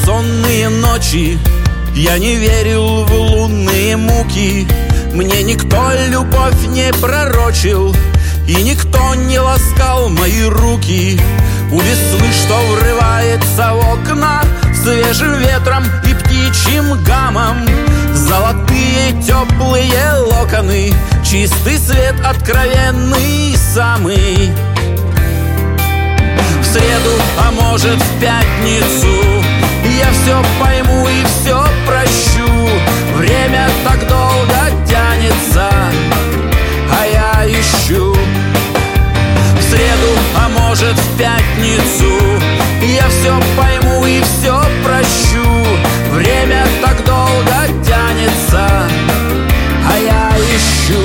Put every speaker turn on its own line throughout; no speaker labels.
бессонные ночи я не верил в лунные муки. Мне никто любовь не пророчил, и никто не ласкал мои руки. У весны, что врывается в окна свежим ветром и птичьим гамом, золотые теплые локоны, чистый свет откровенный самый. В среду, а может в пятницу, я все пойму и все прощу. Время так долго тянется, а я ищу. В среду, а может в пятницу, я все пойму и все прощу. Время так долго тянется, а я ищу.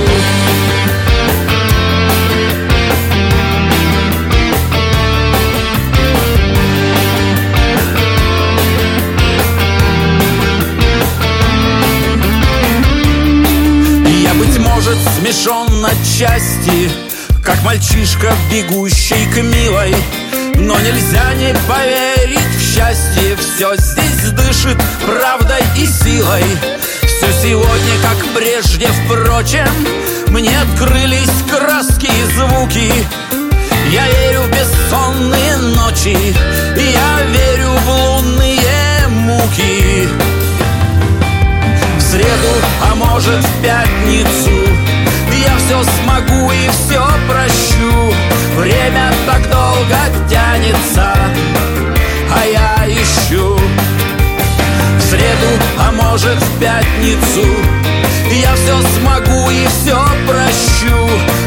Я, быть может, смешон на части, как мальчишка, бегущий к милой. Но нельзя не поверить в счастье. Все здесь дышит правдой и силой. Все сегодня, как прежде, впрочем, мне открылись краски и звуки. Я верю в бессонные ночи, и я верю в лунные муки. В среду, а может в пятницу, я все смогу и все прощу. Время так долго тянется, а я ищу. В среду, а может в пятницу, я все смогу и все прощу.